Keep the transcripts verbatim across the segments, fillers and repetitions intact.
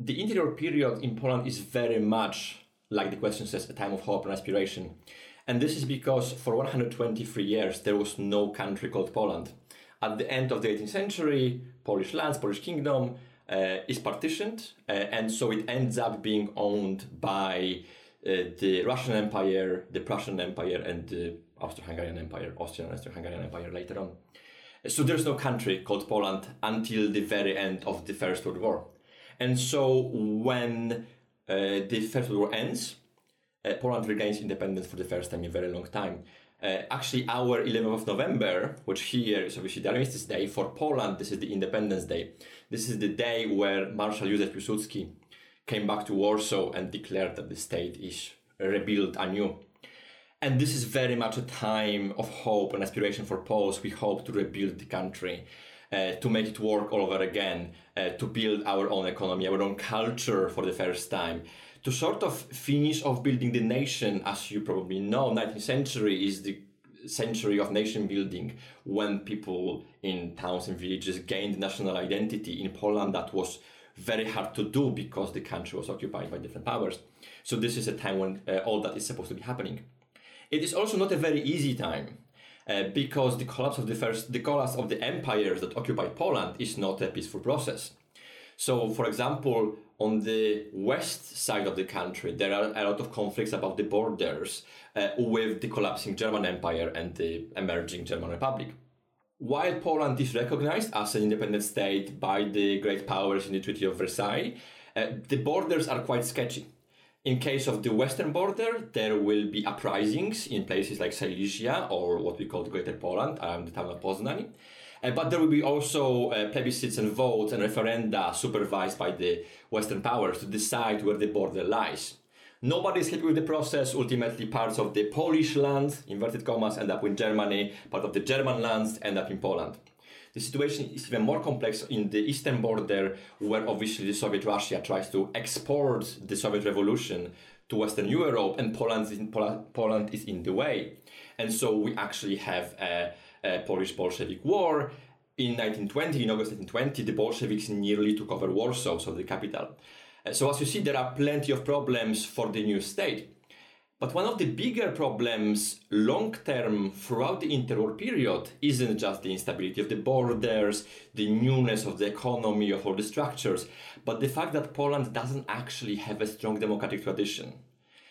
The interior period in Poland is very much, like the question says, a time of hope and aspiration. And this is because for one hundred twenty-three years, there was no country called Poland. At the end of the eighteenth century, Polish lands, Polish kingdom uh, is partitioned. Uh, and so it ends up being owned by uh, the Russian Empire, the Prussian Empire, and the Austro-Hungarian Empire, Austrian and Austro-Hungarian Empire later on. So there's no country called Poland until the very end of the First World War. And so when uh, the First World War ends, uh, Poland regains independence for the first time in a very long time. Uh, actually, our eleventh of November, which here is obviously the Armistice Day, for Poland, this is the Independence Day. This is the day where Marshal Józef Piłsudski came back to Warsaw and declared that the state is rebuilt anew. And this is very much a time of hope and aspiration for Poles. We hope to rebuild the country, uh, to make it work all over again, uh, to build our own economy, our own culture for the first time, to sort of finish off building the nation. As you probably know, nineteenth century is the century of nation building, when people in towns and villages gained national identity. In Poland, that was very hard to do because the country was occupied by different powers. So this is a time when uh, all that is supposed to be happening. It is also not a very easy time uh, because the collapse of the first, the collapse of the empires that occupied Poland is not a peaceful process. So, for example, on the west side of the country, there are a lot of conflicts about the borders uh, with the collapsing German Empire and the emerging German Republic. While Poland is recognized as an independent state by the great powers in the Treaty of Versailles, uh, the borders are quite sketchy. In case of the western border, there will be uprisings in places like Silesia, or what we call Greater Poland, around the town of Poznań. Uh, but there will be also uh, plebiscites and votes and referenda supervised by the Western powers to decide where the border lies. Nobody is happy with the process. Ultimately, parts of the Polish land, inverted commas, end up in Germany. Part of the German lands end up in Poland. The situation is even more complex in the eastern border, where obviously the Soviet Russia tries to export the Soviet Revolution to Western Europe, and Poland is in, Poland is in the way. And so we actually have a, a Polish-Bolshevik war. In nineteen twenty, in August nineteen twenty, the Bolsheviks nearly took over Warsaw, so the capital. Uh, so as you see, there are plenty of problems for the new state. But one of the bigger problems long-term throughout the interwar period isn't just the instability of the borders, the newness of the economy, of all the structures, but the fact that Poland doesn't actually have a strong democratic tradition.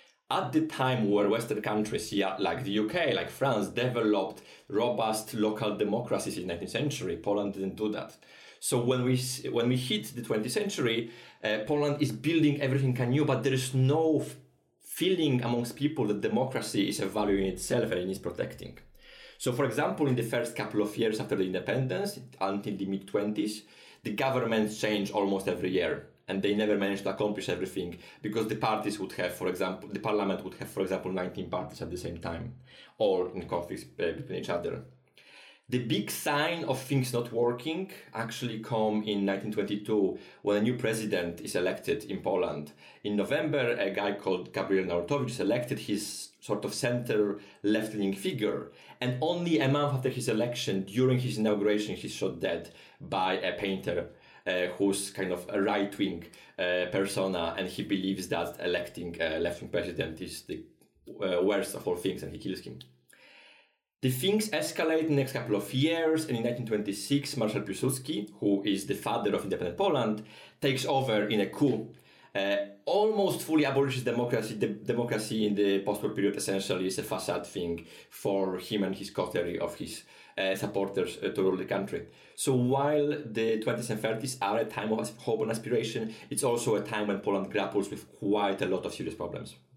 At the time where Western countries, yeah, like the U K, like France, developed robust local democracies in the nineteenth century, Poland didn't do that. So when we when we hit the twentieth century, uh, Poland is building everything anew, but there is no feeling amongst people that democracy is a value in itself and it needs protecting. So, for example, in the first couple of years after the independence, until the mid-twenties, the governments change almost every year. And they never managed to accomplish everything because the parties would have, for example, the parliament would have, for example, nineteen parties at the same time, all in conflicts uh, between each other. The big sign of things not working actually come in nineteen twenty-two when a new president is elected in Poland. In November, a guy called Gabriel Narutowicz is elected. He's sort of center left-leaning figure. And only a month after his election, during his inauguration, he's shot dead by a painter uh, who's kind of a right-wing uh, persona. And he believes that electing a left-wing president is the uh, worst of all things, and he kills him. The things escalate in the next couple of years, and in nineteen twenty-six, Marshal Piłsudski, who is the father of independent Poland, takes over in a coup, uh, almost fully abolishes democracy. The democracy in the post-war period essentially is a facade thing for him and his coterie of his uh, supporters uh, to rule the country. So while the twenties and thirties are a time of hope and aspiration, it's also a time when Poland grapples with quite a lot of serious problems.